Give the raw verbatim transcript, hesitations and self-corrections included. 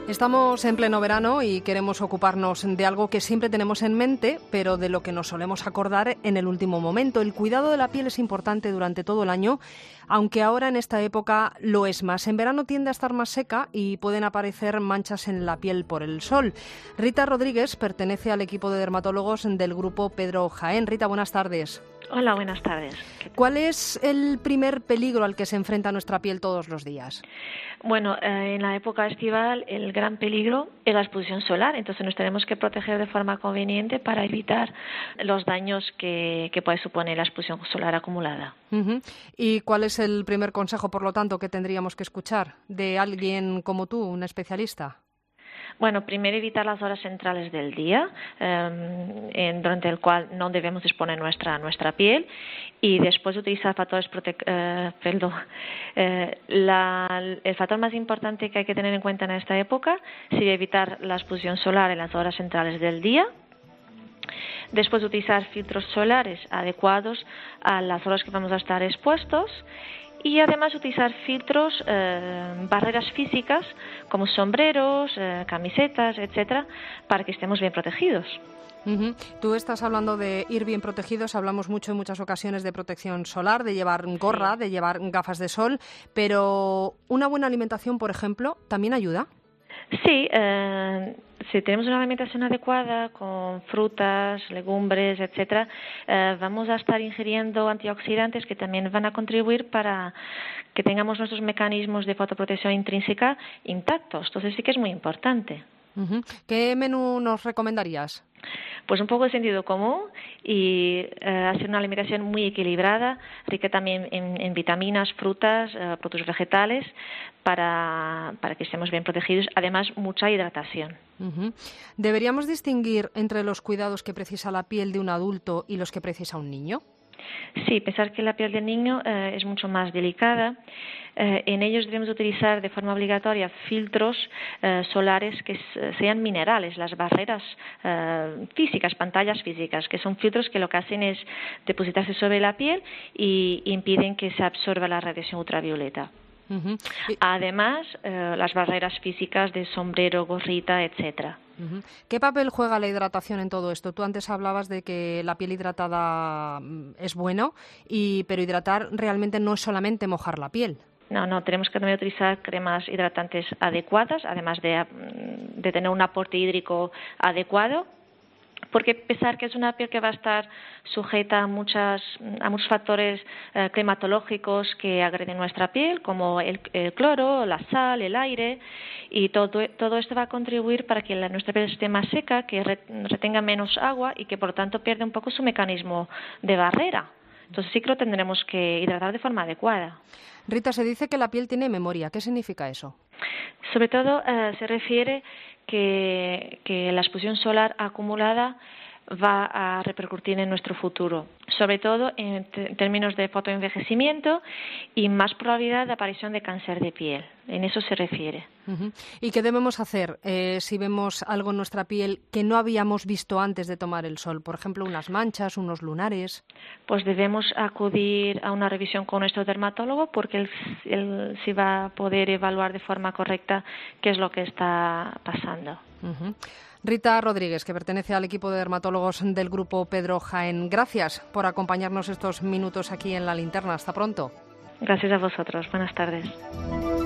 Estamos en pleno verano y queremos ocuparnos de algo que siempre tenemos en mente, pero de lo que nos solemos acordar en el último momento. El cuidado de la piel es importante durante todo el año, aunque ahora en esta época lo es más. En verano tiende a estar más seca y pueden aparecer manchas en la piel por el sol. Rita Rodríguez pertenece al equipo de dermatólogos del grupo Pedro Jaén. Rita, buenas tardes. Hola, buenas tardes. ¿Cuál es el primer peligro al que se enfrenta nuestra piel todos los días? Bueno, eh, en la época estival el gran peligro es la exposición solar, entonces nos tenemos que proteger de forma conveniente para evitar los daños que, que puede suponer la exposición solar acumulada. Uh-huh. ¿Y cuál es el primer consejo, por lo tanto, que tendríamos que escuchar de alguien como tú, un especialista? Bueno, primero evitar las horas centrales del día, eh, en, durante el cual no debemos exponer nuestra nuestra piel, y después utilizar factores prote- eh, perdón, eh, la, el factor más importante que hay que tener en cuenta en esta época sería evitar la exposición solar en las horas centrales del día. Después utilizar filtros solares adecuados a las horas que vamos a estar expuestos. Y además utilizar filtros, eh, barreras físicas como sombreros, eh, camisetas, etcétera, para que estemos bien protegidos. Uh-huh. Tú estás hablando de ir bien protegidos, hablamos mucho en muchas ocasiones de protección solar, de llevar gorra, sí. de llevar gafas de sol, pero ¿una buena alimentación, por ejemplo, también ayuda? Sí, eh, si tenemos una alimentación adecuada con frutas, legumbres, etcétera, eh, vamos a estar ingiriendo antioxidantes que también van a contribuir para que tengamos nuestros mecanismos de fotoprotección intrínseca intactos. Entonces sí que es muy importante. Uh-huh. ¿Qué menú nos recomendarías? Pues un poco de sentido común y eh, hacer una alimentación muy equilibrada, rica también en, en vitaminas, frutas, eh, productos vegetales, para, para que estemos bien protegidos. Además, mucha hidratación. Uh-huh. ¿Deberíamos distinguir entre los cuidados que precisa la piel de un adulto y los que precisa un niño? Sí, pensar que la piel del niño eh, es mucho más delicada. Eh, en ellos debemos utilizar de forma obligatoria filtros eh, solares que sean minerales, las barreras eh, físicas, pantallas físicas, que son filtros que lo que hacen es depositarse sobre la piel y impiden que se absorba la radiación ultravioleta. Uh-huh. Además, eh, las barreras físicas de sombrero, gorrita, etcétera. Uh-huh. ¿Qué papel juega la hidratación en todo esto? Tú antes hablabas de que la piel hidratada es bueno, y, pero hidratar realmente no es solamente mojar la piel. No, no, tenemos que también utilizar cremas hidratantes adecuadas, además de, de tener un aporte hídrico adecuado. Porque pensar que es una piel que va a estar sujeta a, muchas, a muchos factores eh, climatológicos que agreden nuestra piel, como el, el cloro, la sal, el aire, y todo, todo esto va a contribuir para que la, nuestra piel esté más seca, que re, retenga menos agua y que por lo tanto pierda un poco su mecanismo de barrera. Entonces sí que lo tendremos que hidratar de forma adecuada. Rita, se dice que la piel tiene memoria. ¿Qué significa eso? Sobre todo eh, se refiere que, que la exposición solar acumulada va a repercutir en nuestro futuro, sobre todo en t- términos de fotoenvejecimiento y más probabilidad de aparición de cáncer de piel. En eso se refiere. Uh-huh. ¿Y qué debemos hacer eh, si vemos algo en nuestra piel que no habíamos visto antes de tomar el sol? Por ejemplo, unas manchas, unos lunares. Pues debemos acudir a una revisión con nuestro dermatólogo porque él, él sí va a poder evaluar de forma correcta qué es lo que está pasando. Uh-huh. Rita Rodríguez, que pertenece al equipo de dermatólogos del grupo Pedro Jaén. Gracias por acompañarnos estos minutos aquí en La Linterna. Hasta pronto. Gracias a vosotros. Buenas tardes.